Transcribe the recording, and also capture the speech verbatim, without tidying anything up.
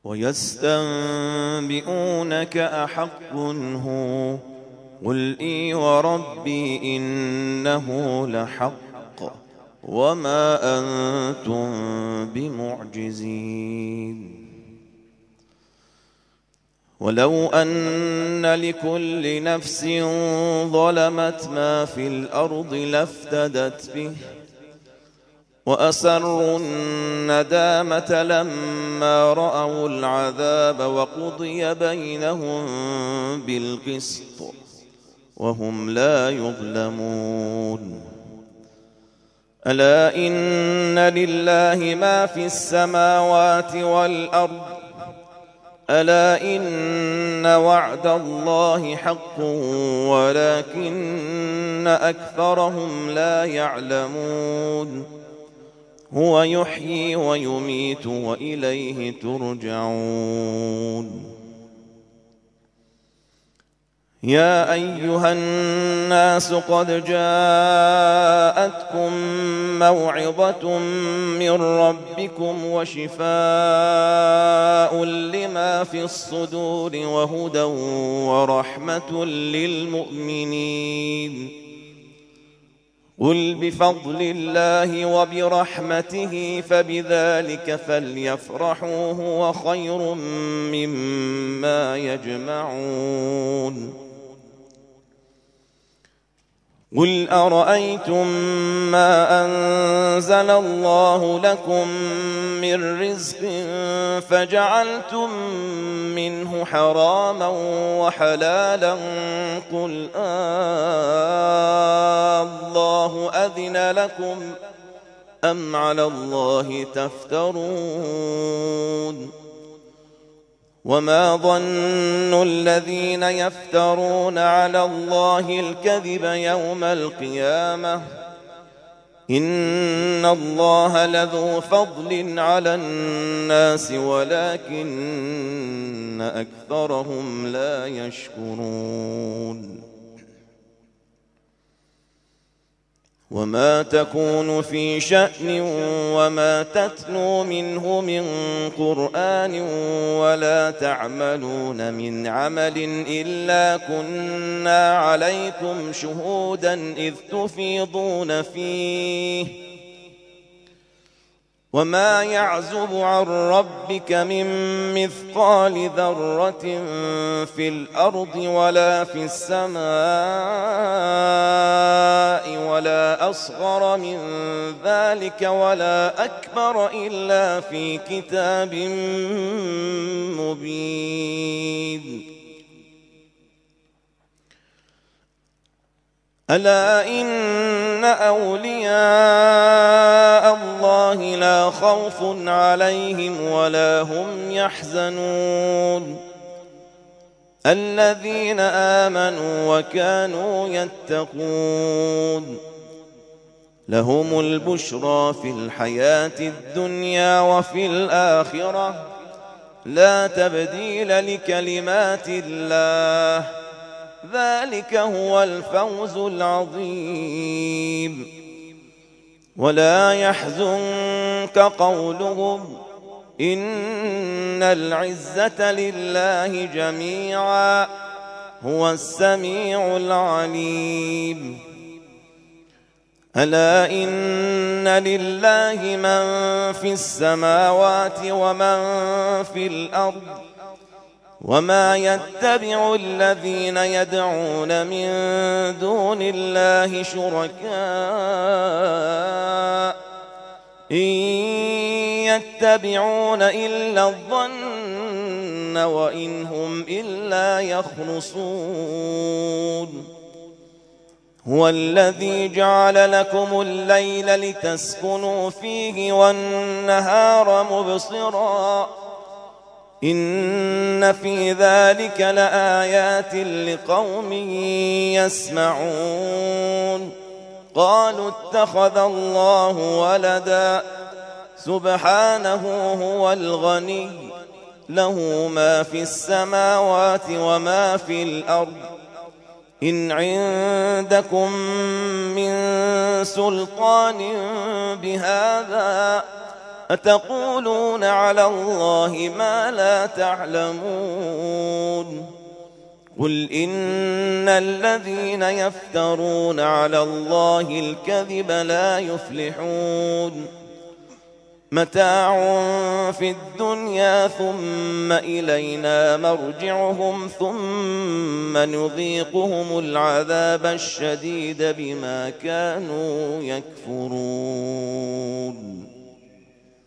ويستنبئونك أحق هو قل إي وربي إنه لحق وما أنتم بمعجزين. ولو أن لكل نفس ظلمت ما في الأرض لافتدت به وأسروا الندامة لما رأوا العذاب وقضي بينهم بالقسط وهم لا يظلمون. ألا إن لله ما في السماوات والأرض ألا إن وعد الله حق ولكن أكثرهم لا يعلمون. هو يحيي ويميت وإليه ترجعون. يا أيها الناس قد جاءتكم موعظة من ربكم وشفاء لما في الصدور وهدى ورحمة للمؤمنين. قل بفضل الله وبرحمته فبذلك فليفرحوا هو خير مما يجمعون. قل أرأيتم ما أنزل الله لكم من رزق فجعلتم منه حراما وحلالا قل آه الله أذن لكم أم على الله تفترون. وما ظن الذين يفترون على الله الكذب يوم القيامة إن الله لذو فضل على الناس ولكن أكثرهم لا يشكرون. وما تكون في شأن وما تتلو منه من قرآن ولا تعملون من عمل إلا كنا عليكم شهودا إذ تفيضون فيه وما يعزب عن ربك من مثقال ذرة في الأرض ولا في السماء ولا أصغر من ذلك ولا أكبر إلا في كتاب مبين. ألا إن أولياء الله لا خوف عليهم ولا هم يحزنون الذين آمنوا وكانوا يتقون. لهم البشرى في الحياة الدنيا وفي الآخرة لا تبديل لكلمات الله ذلك هو الفوز العظيم. ولا يحزنك قولهم إن العزة لله جميعا هو السميع العليم. ألا إن لله من في السماوات ومن في الأرض وما يتبع الذين يدعون من دون الله شركاء إن يتبعون إلا الظن وإن هم إلا يخرصون. هو الذي جعل لكم الليل لتسكنوا فيه والنهار مبصرا إن في ذلك لآيات لقوم يسمعون. قالوا اتخذ الله ولدا سبحانه هو الغني له ما في السماوات وما في الأرض إن عندكم من سلطان بهذا أتقولون على الله ما لا تعلمون قل إن الذين يفترون على الله الكذب لا يفلحون متاع في الدنيا ثم إلينا مرجعهم ثم نذيقهم العذاب الشديد بما كانوا يكفرون.